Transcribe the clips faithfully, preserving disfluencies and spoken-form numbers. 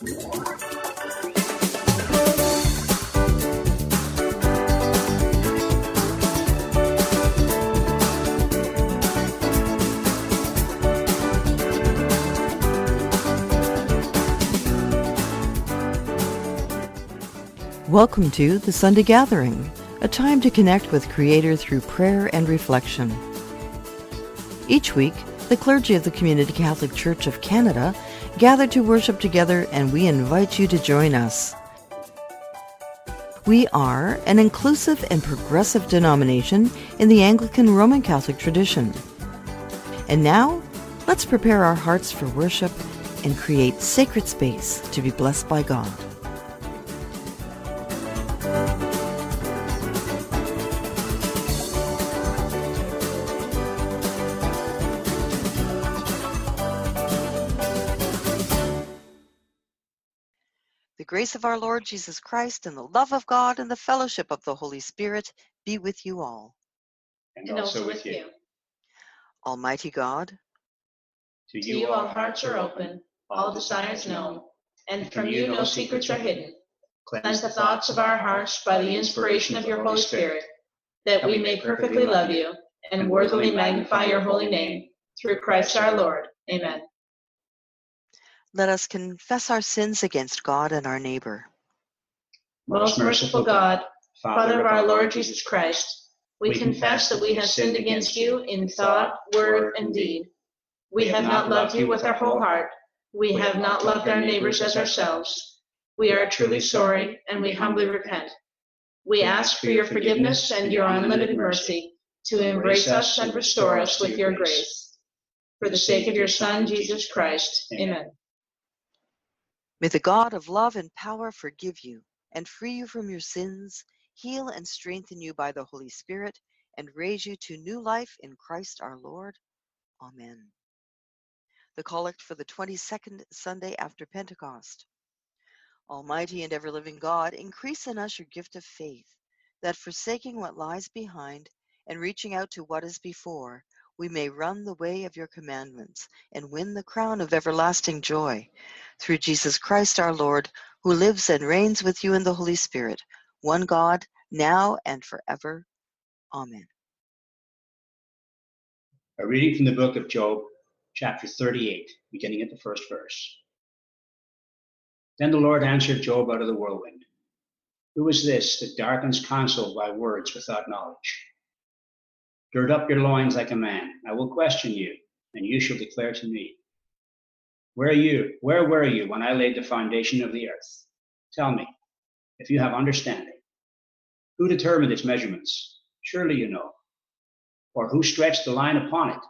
Welcome to the Sunday Gathering, a time to connect with Creator through prayer and reflection. Each week, the clergy of the Community Catholic Church of Canada gather to worship together, and we invite you to join us. We are an inclusive and progressive denomination in the Anglican Roman Catholic tradition. And now, let's prepare our hearts for worship and create sacred space to be blessed by God. The grace of our Lord Jesus Christ and the love of God and the fellowship of the Holy Spirit be with you all. And, and also with you. Almighty God, to you all hearts are open, all desires known, and from you no secrets are hidden. Cleanse the thoughts of our hearts by the inspiration of your Holy Spirit, that we may perfectly love you and worthily magnify your holy name, through Christ our Lord. Amen. Let us confess our sins against God and our neighbor. Most merciful God, Father of our Lord Jesus Christ, we confess that we have sinned against you in thought, word, and deed. We have not loved you with our whole heart. We have not loved our neighbors as ourselves. We are truly sorry, and we humbly repent. We ask for your forgiveness and your unlimited mercy to embrace us and restore us with your grace. For the sake of your Son, Jesus Christ. Amen. May the God of love and power forgive you and free you from your sins, heal and strengthen you by the Holy Spirit, and raise you to new life in Christ our Lord. Amen. The Collect for the twenty-second Sunday after Pentecost. Almighty and ever-living God, increase in us your gift of faith, that forsaking what lies behind and reaching out to what is before, we may run the way of your commandments and win the crown of everlasting joy. Through Jesus Christ our Lord, who lives and reigns with you in the Holy Spirit, one God, now and forever. Amen. A reading from the book of Job, chapter thirty-eight, beginning at the first verse. Then the Lord answered Job out of the whirlwind. Who is this that darkens counsel by words without knowledge? Gird up your loins like a man. I will question you, and you shall declare to me. Where are you? Where were you when I laid the foundation of the earth? Tell me, if you have understanding. Who determined its measurements? Surely you know. Or who stretched the line upon it?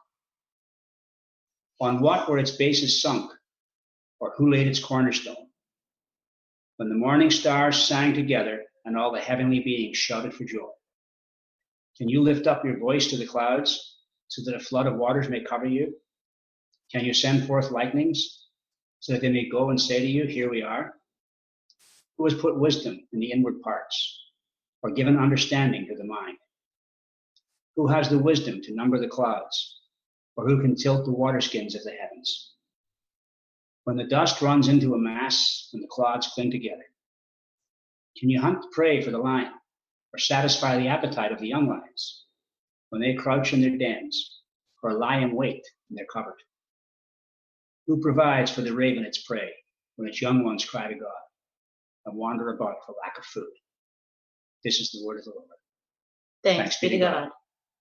On what were its bases sunk? Or who laid its cornerstone? When the morning stars sang together and all the heavenly beings shouted for joy. Can you lift up your voice to the clouds so that a flood of waters may cover you? Can you send forth lightnings so that they may go and say to you, here we are? Who has put wisdom in the inward parts or given understanding to the mind? Who has the wisdom to number the clouds or who can tilt the waterskins of the heavens? When the dust runs into a mass and the clouds cling together, can you hunt the prey for the lion or satisfy the appetite of the young lions when they crouch in their dens or lie in wait in their covert? Who provides for the raven its prey when its young ones cry to God and wander about for lack of food? This is the word of the Lord. Thanks, Thanks be to God. God.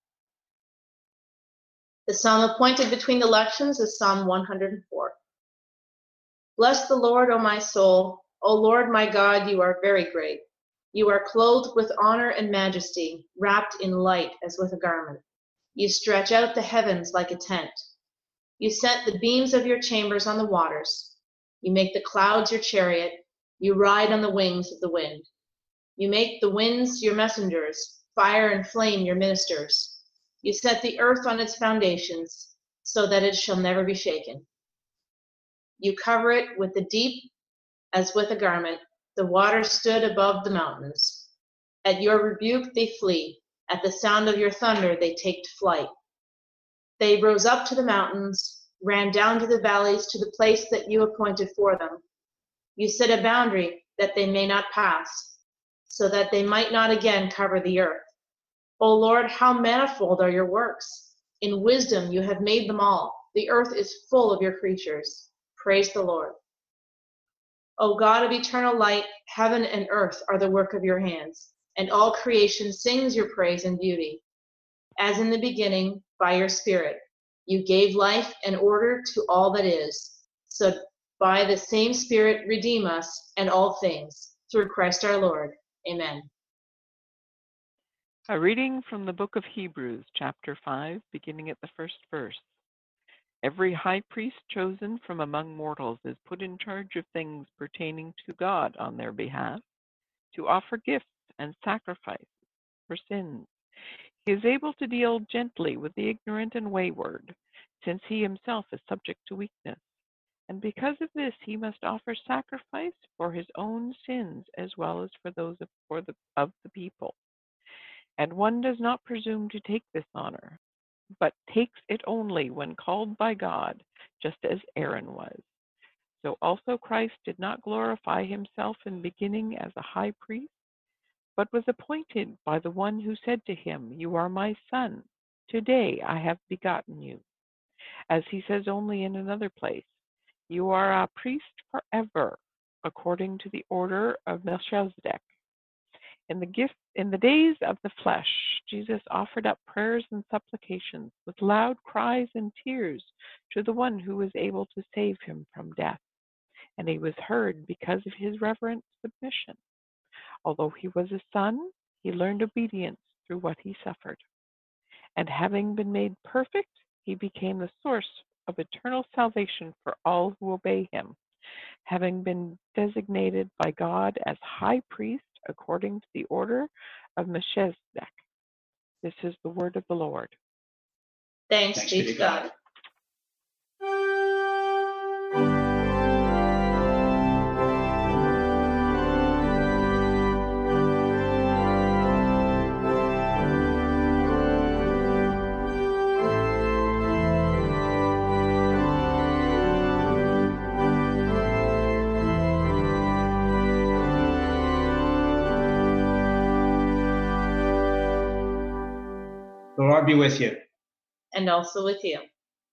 The psalm appointed between the lections is Psalm one hundred four. Bless the Lord, O my soul. O Lord, my God, you are very great. You are clothed with honor and majesty, wrapped in light as with a garment. You stretch out the heavens like a tent. You set the beams of your chambers on the waters. You make the clouds your chariot. You ride on the wings of the wind. You make the winds your messengers, fire and flame your ministers. You set the earth on its foundations, so that it shall never be shaken. You cover it with the deep as with a garment. The waters stood above the mountains. At your rebuke they flee. At the sound of your thunder they take to flight. They rose up to the mountains, ran down to the valleys, to the place that you appointed for them. You set a boundary that they may not pass, so that they might not again cover the earth. O Lord, how manifold are your works! In wisdom you have made them all. The earth is full of your creatures. Praise the Lord. O God of eternal light, heaven and earth are the work of your hands, and all creation sings your praise and beauty. As in the beginning, by your Spirit, you gave life and order to all that is. So by the same Spirit redeem us and all things, through Christ our Lord. Amen. A reading from the book of Hebrews, chapter five, beginning at the first verse. Every high priest chosen from among mortals is put in charge of things pertaining to God on their behalf, to offer gifts and sacrifices for sins. He is able to deal gently with the ignorant and wayward, since he himself is subject to weakness. And because of this, he must offer sacrifice for his own sins as well as for those of, for the, of the people. And one does not presume to take this honor, but takes it only when called by God, just as Aaron was. So also Christ did not glorify himself in the beginning as a high priest, but was appointed by the one who said to him, "You are my son. Today I have begotten you." As he says only in another place, "You are a priest forever, according to the order of Melchizedek." In the gift, in the days of the flesh, Jesus offered up prayers and supplications with loud cries and tears to the one who was able to save him from death, and he was heard because of his reverent submission. Although he was a son, he learned obedience through what he suffered. And having been made perfect, he became the source of eternal salvation for all who obey him, having been designated by God as high priest according to the order of Melchizedek. This is the word of the Lord. Thanks, Thanks be to God. God. The Lord be with you. And also with you.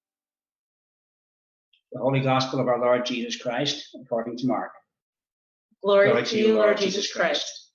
The Holy Gospel of our Lord Jesus Christ, according to Mark. Glory, Glory to you, Lord Jesus Christ. Christ.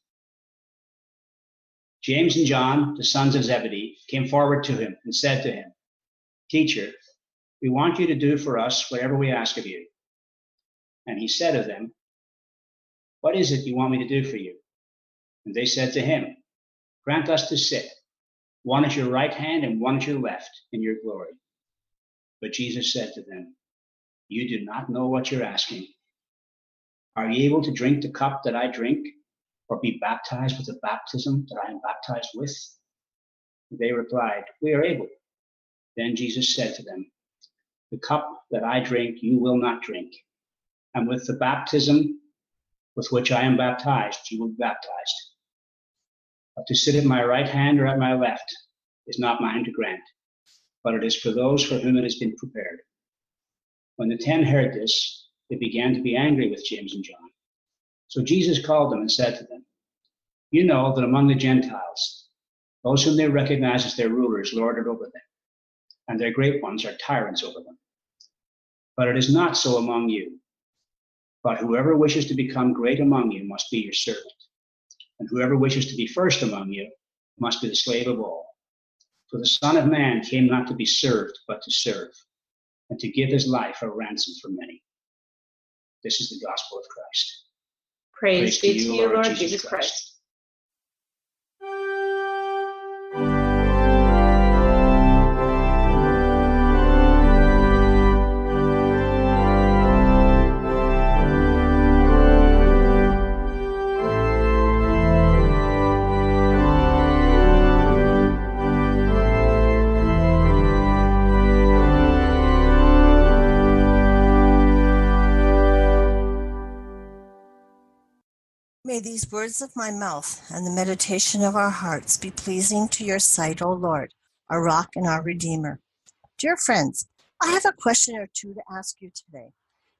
James and John, the sons of Zebedee, came forward to him and said to him, "Teacher, we want you to do for us whatever we ask of you." And he said to them, "What is it you want me to do for you?" And they said to him, "Grant us to sit, one at your right hand and one at your left, in your glory." But Jesus said to them, "You do not know what you're asking. Are you able to drink the cup that I drink, or be baptized with the baptism that I am baptized with?" They replied, "We are able." Then Jesus said to them, "The cup that I drink you will not drink, and with the baptism with which I am baptized you will be baptized. But to sit at my right hand or at my left is not mine to grant, but it is for those for whom it has been prepared." When the ten heard this, they began to be angry with James and John. So Jesus called them and said to them, "You know that among the Gentiles, those whom they recognize as their rulers lord it over them, and their great ones are tyrants over them. But it is not so among you. But whoever wishes to become great among you must be your servant. And whoever wishes to be first among you must be the slave of all. For the Son of Man came not to be served, but to serve, and to give his life a ransom for many." This is the gospel of Christ. Praise, Praise be to you, Lord, Lord Jesus, Jesus Christ. Christ. May these words of my mouth and the meditation of our hearts be pleasing to your sight, O Lord, our rock and our Redeemer. Dear friends, I have a question or two to ask you today.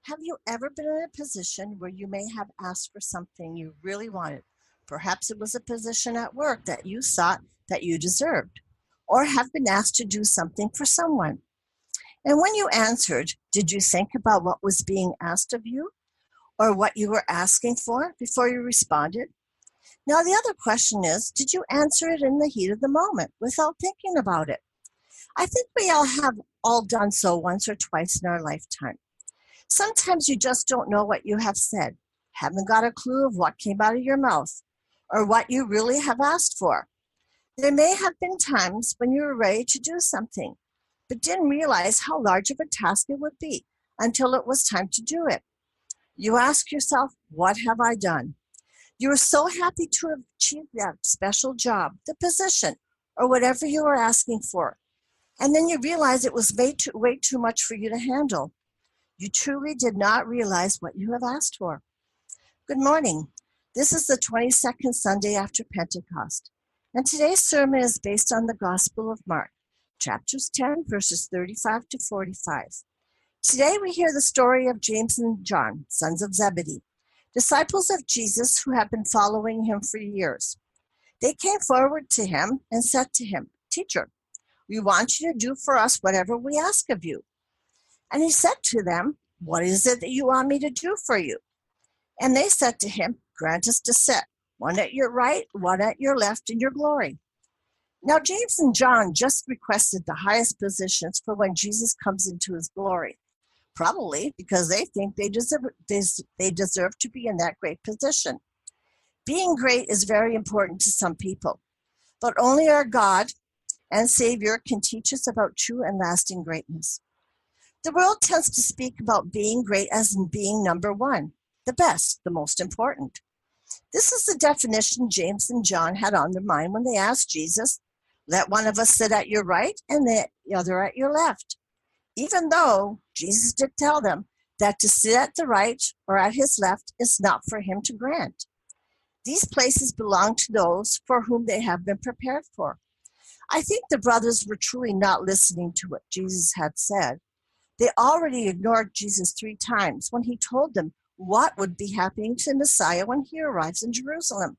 Have you ever been in a position where you may have asked for something you really wanted? Perhaps it was a position at work that you thought that you deserved, or have been asked to do something for someone. And when you answered, did you think about what was being asked of you, or what you were asking for before you responded? Now, the other question is, did you answer it in the heat of the moment without thinking about it? I think we all have all done so once or twice in our lifetime. Sometimes you just don't know what you have said, haven't got a clue of what came out of your mouth, or what you really have asked for. There may have been times when you were ready to do something, but didn't realize how large of a task it would be until it was time to do it. You ask yourself, what have I done? You were so happy to have achieved that special job, the position, or whatever you were asking for. And then you realize it was way too, way too much for you to handle. You truly did not realize what you have asked for. Good morning. This is the twenty-second Sunday after Pentecost, and today's sermon is based on the Gospel of Mark, chapters ten, verses thirty-five to forty-five. Today we hear the story of James and John, sons of Zebedee, disciples of Jesus who have been following him for years. They came forward to him and said to him, "Teacher, we want you to do for us whatever we ask of you." And he said to them, "What is it that you want me to do for you?" And they said to him, "Grant us to sit, one at your right, one at your left in your glory." Now James and John just requested the highest positions for when Jesus comes into his glory, probably because they think they deserve, they deserve to be in that great position. Being great is very important to some people, but only our God and Savior can teach us about true and lasting greatness. The world tends to speak about being great as in being number one, the best, the most important. This is the definition James and John had on their mind when they asked Jesus, "Let one of us sit at your right and the other at your left." Even though Jesus did tell them that to sit at the right or at his left is not for him to grant. These places belong to those for whom they have been prepared for. I think the brothers were truly not listening to what Jesus had said. They already ignored Jesus three times when he told them what would be happening to Messiah when he arrives in Jerusalem.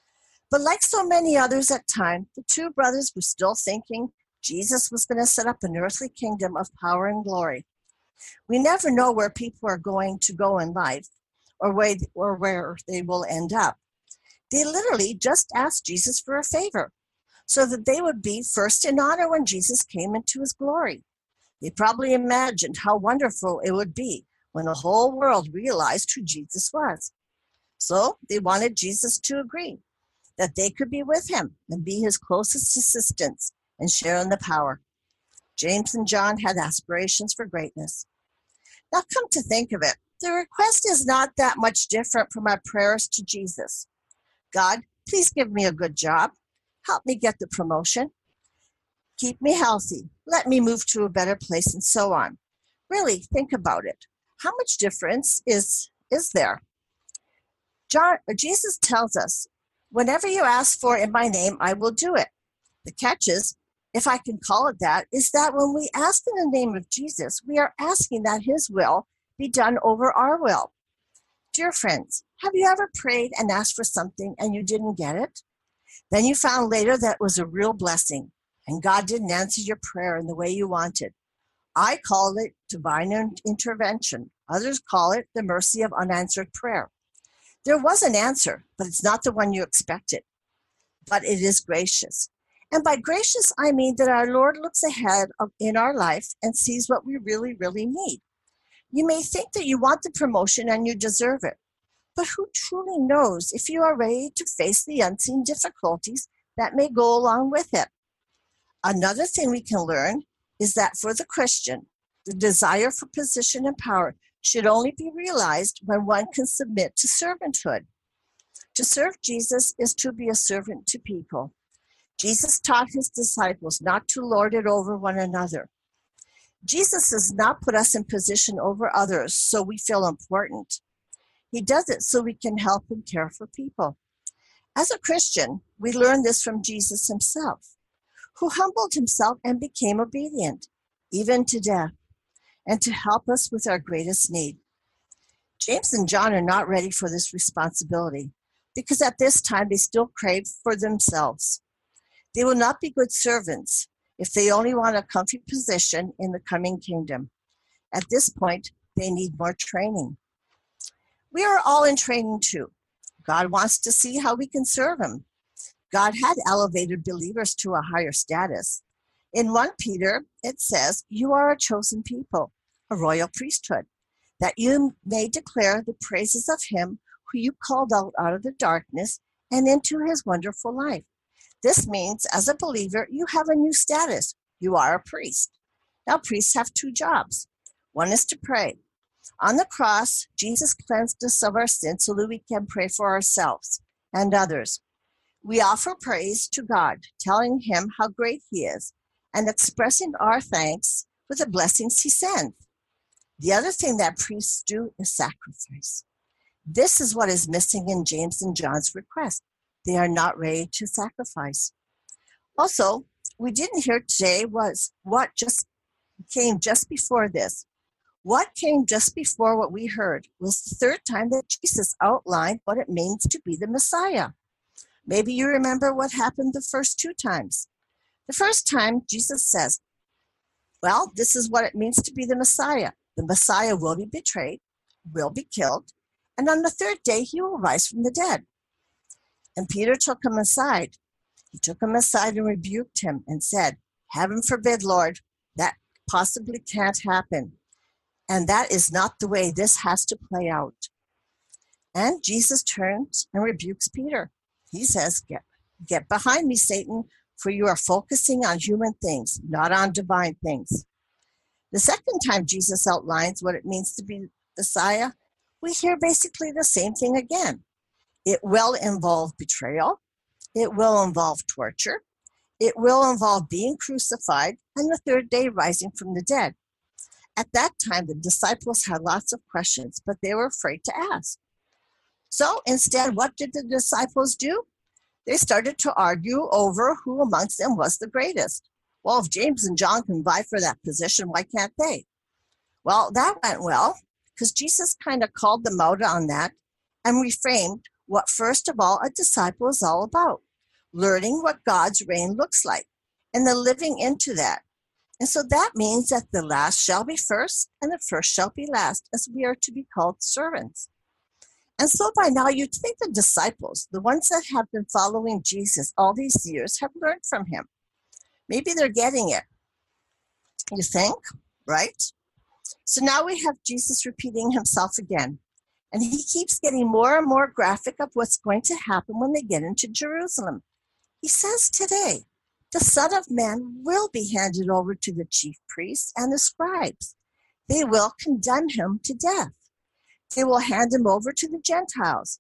But like so many others at time, the two brothers were still thinking Jesus was going to set up an earthly kingdom of power and glory. We never know where people are going to go in life or where, or where they will end up. They literally just asked Jesus for a favor so that they would be first in honor when Jesus came into his glory. They probably imagined how wonderful it would be when the whole world realized who Jesus was. So they wanted Jesus to agree that they could be with him and be his closest assistants and share in the power. James and John had aspirations for greatness. Now come to think of it, the request is not that much different from our prayers to Jesus. God, please give me a good job. Help me get the promotion. Keep me healthy. Let me move to a better place, and so on. Really, think about it. How much difference is, is there? John, Jesus tells us, "Whenever you ask for in my name, I will do it." The catch is, if I can call it that, is that when we ask in the name of Jesus, we are asking that his will be done over our will. Dear friends, have you ever prayed and asked for something and you didn't get it? Then you found later that it was a real blessing, and God didn't answer your prayer in the way you wanted. I call it divine intervention. Others call it the mercy of unanswered prayer. There was an answer, but it's not the one you expected. But it is gracious. And by gracious, I mean that our Lord looks ahead of, in our life and sees what we really, really need. You may think that you want the promotion and you deserve it, but who truly knows if you are ready to face the unseen difficulties that may go along with it? Another thing we can learn is that for the Christian, the desire for position and power should only be realized when one can submit to servanthood. To serve Jesus is to be a servant to people. Jesus taught his disciples not to lord it over one another. Jesus does not put us in position over others so we feel important. He does it so we can help and care for people. As a Christian, we learn this from Jesus himself, who humbled himself and became obedient, even to death, and to help us with our greatest need. James and John are not ready for this responsibility because at this time they still crave for themselves. They will not be good servants if they only want a comfy position in the coming kingdom. At this point, they need more training. We are all in training too. God wants to see how we can serve him. God had elevated believers to a higher status. In First Peter, it says, "You are a chosen people, a royal priesthood, that you may declare the praises of him who you called out out of the darkness and into his wonderful light." This means, as a believer, you have a new status. You are a priest. Now, priests have two jobs. One is to pray. On the cross, Jesus cleansed us of our sins so that we can pray for ourselves and others. We offer praise to God, telling him how great he is, and expressing our thanks for the blessings he sends. The other thing that priests do is sacrifice. This is what is missing in James and John's request. They are not ready to sacrifice. Also, we didn't hear today was what just came just before this. What came just before what we heard was the third time that Jesus outlined what it means to be the Messiah. Maybe you remember what happened the first two times. The first time, Jesus says, well, this is what it means to be the Messiah. The Messiah will be betrayed, will be killed, and on the third day he will rise from the dead. And Peter took him aside. He took him aside and rebuked him and said, "Heaven forbid, Lord, that possibly can't happen. And that is not the way this has to play out." And Jesus turns and rebukes Peter. He says, get, get behind me, Satan, for you are focusing on human things, not on divine things. The second time Jesus outlines what it means to be Messiah, we hear basically the same thing again. It will involve betrayal. It will involve torture. It will involve being crucified and the third day rising from the dead. At that time, the disciples had lots of questions, but they were afraid to ask. So instead, what did the disciples do? They started to argue over who amongst them was the greatest. Well, if James and John can vie for that position, why can't they? Well, that went well because Jesus kind of called them out on that and reframed what, first of all, a disciple is all about, learning what God's reign looks like and then living into that. And so that means that the last shall be first and the first shall be last, as we are to be called servants. And so by now you'd think the disciples, the ones that have been following Jesus all these years, have learned from him. Maybe they're getting it. You think, right? So now we have Jesus repeating himself again. And he keeps getting more and more graphic of what's going to happen when they get into Jerusalem. He says today, the Son of Man will be handed over to the chief priests and the scribes. They will condemn him to death. They will hand him over to the Gentiles,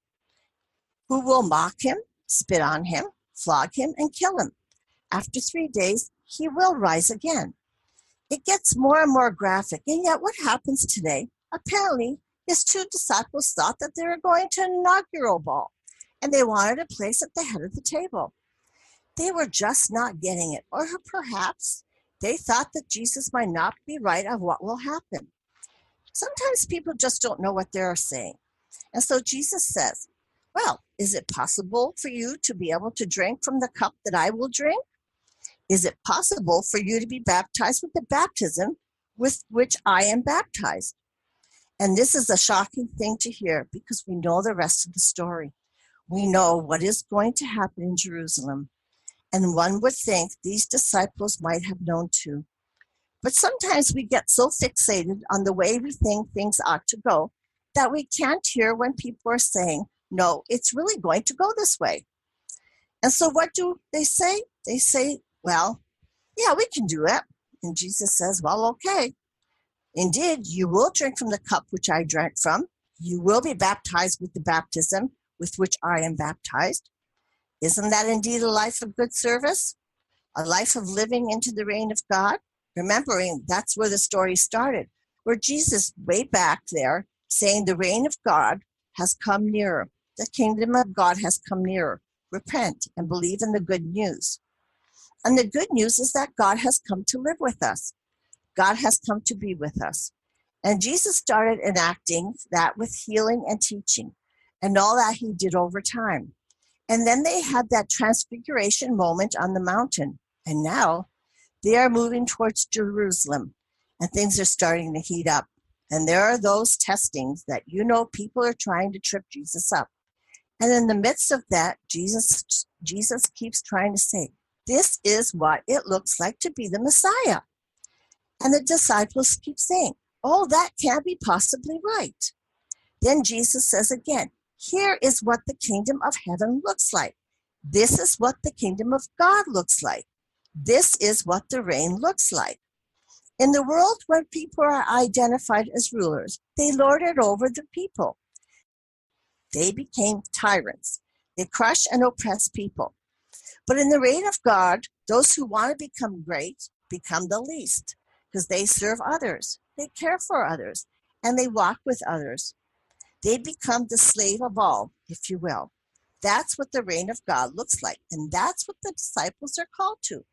who will mock him, spit on him, flog him, and kill him. After three days, he will rise again. It gets more and more graphic, and yet what happens today? Apparently, his two disciples thought that they were going to an inaugural ball, and they wanted a place at the head of the table. They were just not getting it, or perhaps they thought that Jesus might not be right of what will happen. Sometimes people just don't know what they're saying. And so Jesus says, well, is it possible for you to be able to drink from the cup that I will drink? Is it possible for you to be baptized with the baptism with which I am baptized? And this is a shocking thing to hear because we know the rest of the story. We know what is going to happen in Jerusalem. And one would think these disciples might have known too. But sometimes we get so fixated on the way we think things ought to go that we can't hear when people are saying, no, it's really going to go this way. And so what do they say? They say, well, yeah, we can do it. And Jesus says, well, okay. Indeed, you will drink from the cup which I drank from. You will be baptized with the baptism with which I am baptized. Isn't that indeed a life of good service? A life of living into the reign of God? Remembering that's where the story started, where Jesus, way back there, saying the reign of God has come nearer. The kingdom of God has come nearer. Repent and believe in the good news. And the good news is that God has come to live with us. God has come to be with us. And Jesus started enacting that with healing and teaching and all that he did over time. And then they had that transfiguration moment on the mountain. And now they are moving towards Jerusalem and things are starting to heat up. And there are those testings that, you know, people are trying to trip Jesus up. And in the midst of that, Jesus, Jesus keeps trying to say, this is what it looks like to be the Messiah. And the disciples keep saying, oh, that can't be possibly right. Then Jesus says again, here is what the kingdom of heaven looks like. This is what the kingdom of God looks like. This is what the reign looks like. In the world, when people are identified as rulers, they lord it over the people. They became tyrants. They crush and oppress people. But in the reign of God, those who want to become great become the least because they serve others, they care for others, and they walk with others. They become the slave of all, if you will. That's what the reign of God looks like, and that's what the disciples are called to.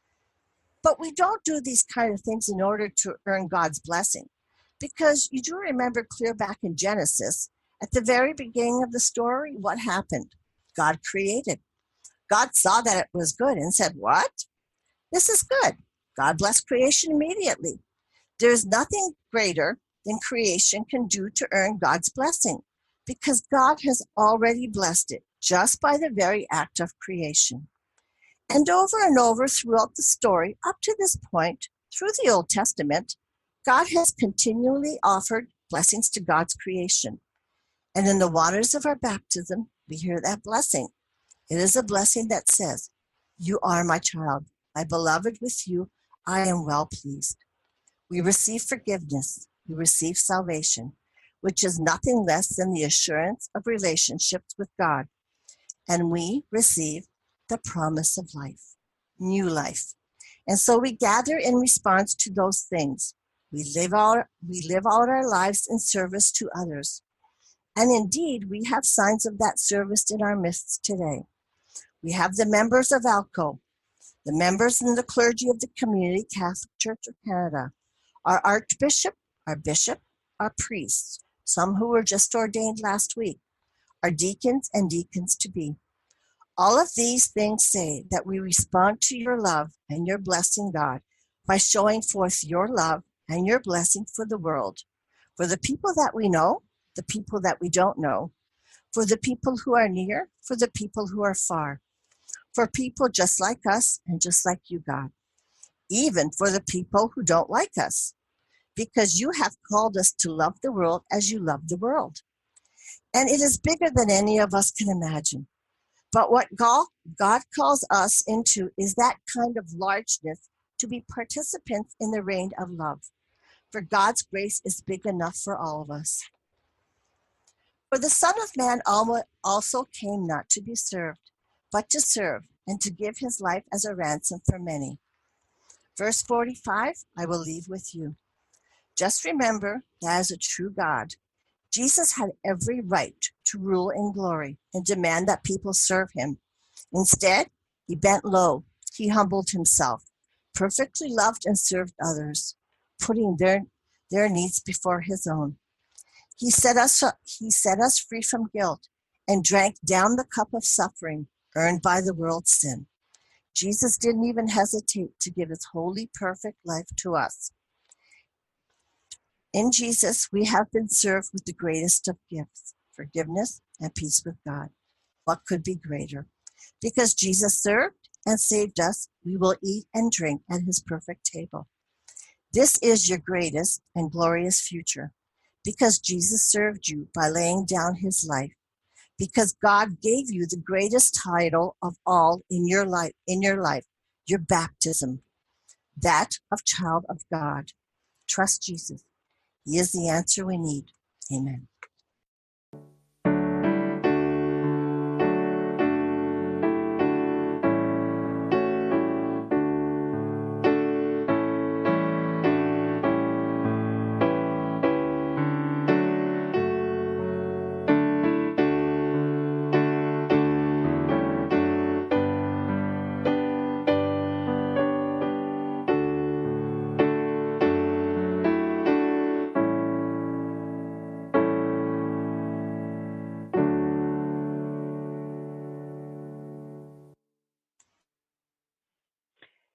But we don't do these kind of things in order to earn God's blessing, because you do remember clear back in Genesis, at the very beginning of the story, what happened? God created. God saw that it was good and said, what? This is good. God blessed creation immediately. There's nothing greater than creation can do to earn God's blessing, because God has already blessed it just by the very act of creation. And over and over throughout the story, up to this point, through the Old Testament, God has continually offered blessings to God's creation. And in the waters of our baptism, we hear that blessing. It is a blessing that says, you are my child, my beloved, with you I am well pleased. We receive forgiveness, we receive salvation, which is nothing less than the assurance of relationships with God. And we receive the promise of life, new life. And so we gather in response to those things. We live out, we live out our lives in service to others. And indeed, we have signs of that service in our midst today. We have the members of ALCO, the members in the clergy of the Community Catholic Church of Canada, our Archbishop, our Bishop, our priests, some who were just ordained last week, our deacons and deacons-to-be. All of these things say that we respond to your love and your blessing, God, by showing forth your love and your blessing for the world, for the people that we know, the people that we don't know, for the people who are near, for the people who are far, for people just like us and just like you, God, even for the people who don't like us, because you have called us to love the world as you love the world. And it is bigger than any of us can imagine. But what God, God calls us into is that kind of largeness to be participants in the reign of love. For God's grace is big enough for all of us. For the Son of Man also came not to be served, but to serve, and to give his life as a ransom for many. Verse forty-five, I will leave with you. Just remember that as a true God, Jesus had every right to rule in glory and demand that people serve him. Instead, he bent low, he humbled himself, perfectly loved and served others, putting their, their needs before his own. He set us, he set us free from guilt and drank down the cup of suffering earned by the world's sin. Jesus didn't even hesitate to give his holy, perfect life to us. In Jesus, we have been served with the greatest of gifts, forgiveness and peace with God. What could be greater? Because Jesus served and saved us, we will eat and drink at his perfect table. This is your greatest and glorious future, because Jesus served you by laying down his life, because God gave you the greatest title of all in your life, in your life, your baptism, that of child of God. Trust Jesus. He is the answer we need. Amen.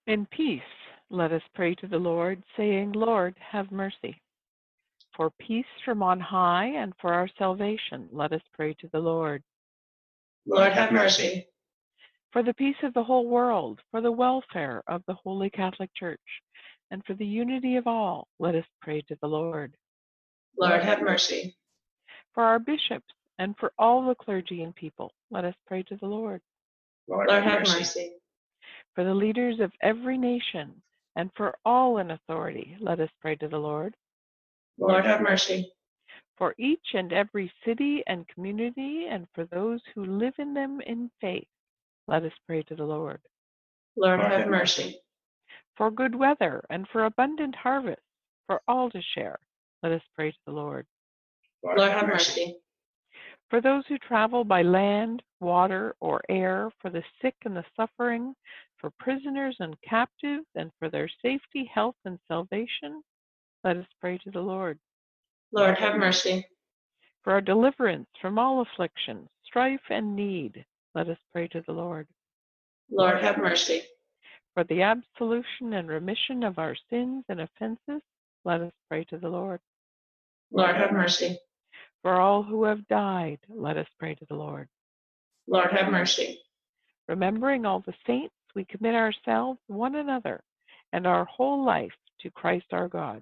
In peace, let us pray to the Lord, saying, Lord, have mercy. For peace from on high and for our salvation, let us pray to the Lord. Lord, have mercy. For the peace of the whole world, for the welfare of the Holy Catholic Church, and for the unity of all, let us pray to the Lord. Lord, have mercy. For our bishops and for all the clergy and people, let us pray to the Lord. Lord, have mercy. For the leaders of every nation and for all in authority, let us pray to the Lord. Lord, have mercy. For each and every city and community and for those who live in them in faith, let us pray to the Lord. Lord, have mercy. For good weather and for abundant harvest, for all to share, let us pray to the Lord. Lord, have mercy. For those who travel by land, water, or air, for the sick and the suffering, for prisoners and captives, and for their safety, health, and salvation, let us pray to the Lord. Lord, have mercy. For our deliverance from all affliction, strife, and need, let us pray to the Lord. Lord, have mercy. For the absolution and remission of our sins and offenses, let us pray to the Lord. Lord, have mercy. For all who have died, let us pray to the Lord. Lord, have mercy. Remembering all the saints, we commit ourselves, one another, and our whole life to Christ our God.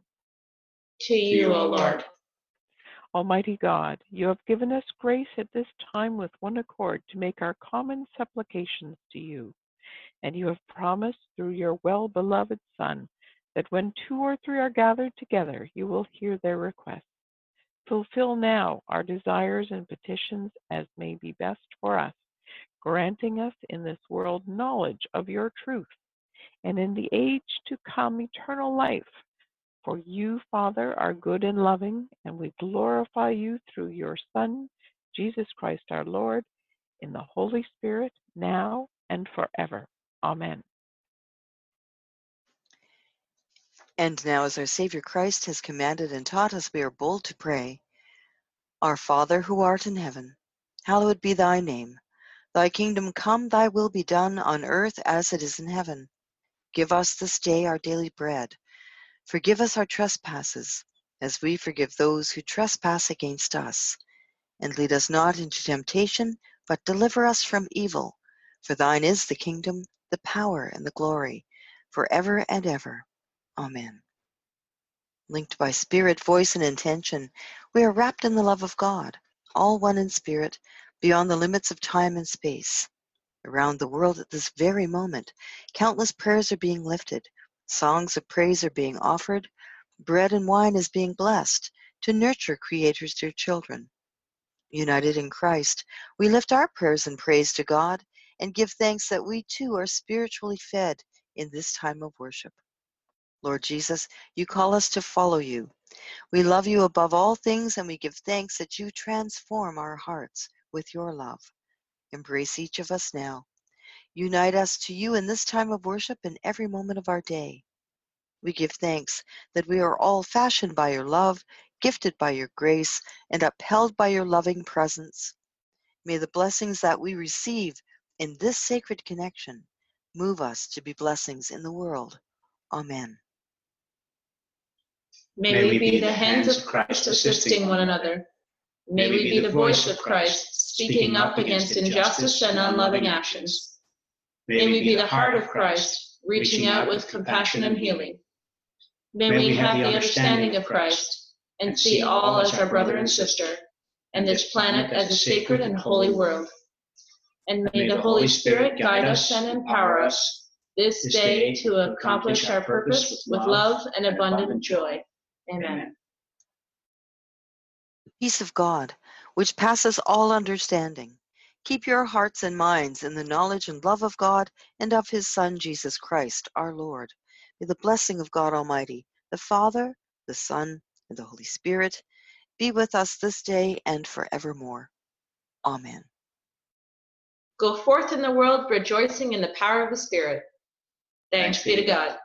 To you, O Lord. Almighty God, you have given us grace at this time with one accord to make our common supplications to you. And you have promised through your well-beloved Son that when two or three are gathered together, you will hear their requests. Fulfill now our desires and petitions as may be best for us, granting us in this world knowledge of your truth, and in the age to come eternal life. For you, Father, are good and loving, and we glorify you through your Son, Jesus Christ our Lord, in the Holy Spirit, now and forever. Amen. And now, as our Savior Christ has commanded and taught us, we are bold to pray. Our Father, who art in heaven, hallowed be thy name. Thy kingdom come, thy will be done on earth as it is in heaven. Give us this day our daily bread. Forgive us our trespasses, as we forgive those who trespass against us. And lead us not into temptation, but deliver us from evil. For thine is the kingdom, the power, and the glory, forever and ever. Amen. Linked by spirit, voice, and intention, we are wrapped in the love of God, all one in spirit, beyond the limits of time and space. Around the world at this very moment, countless prayers are being lifted, songs of praise are being offered, bread and wine is being blessed to nurture Creator's dear children. United in Christ, we lift our prayers and praise to God and give thanks that we too are spiritually fed in this time of worship. Lord Jesus, you call us to follow you. We love you above all things, and we give thanks that you transform our hearts with your love. Embrace each of us now. Unite us to you in this time of worship and every moment of our day. We give thanks that we are all fashioned by your love, gifted by your grace, and upheld by your loving presence. May the blessings that we receive in this sacred connection move us to be blessings in the world. Amen. May we be the hands of Christ assisting one another. May we be the voice of Christ speaking up against injustice and unloving actions. May we be the heart of Christ reaching out with compassion and healing. May we have the understanding of Christ and see all as our brother and sister, and this planet as a sacred and holy world. And may the Holy Spirit guide us and empower us this day to accomplish our purpose with love and abundant joy. Amen. The peace of God, which passes all understanding, keep your hearts and minds in the knowledge and love of God and of his Son, Jesus Christ, our Lord. May the blessing of God Almighty, the Father, the Son, and the Holy Spirit be with us this day and forevermore. Amen. Go forth in the world rejoicing in the power of the Spirit. Thanks be to God.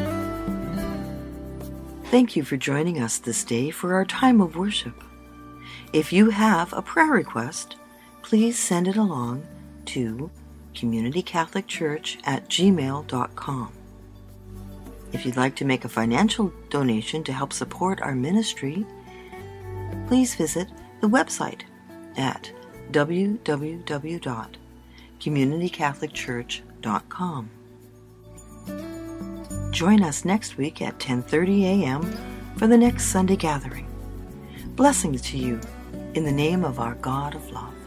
Thank you for joining us this day for our time of worship. If you have a prayer request, please send it along to community catholic church at gmail dot com. If you'd like to make a financial donation to help support our ministry, please visit the website at w w w dot community catholic church dot com. Join us next week at ten thirty a.m. for the next Sunday gathering. Blessings to you in the name of our God of love.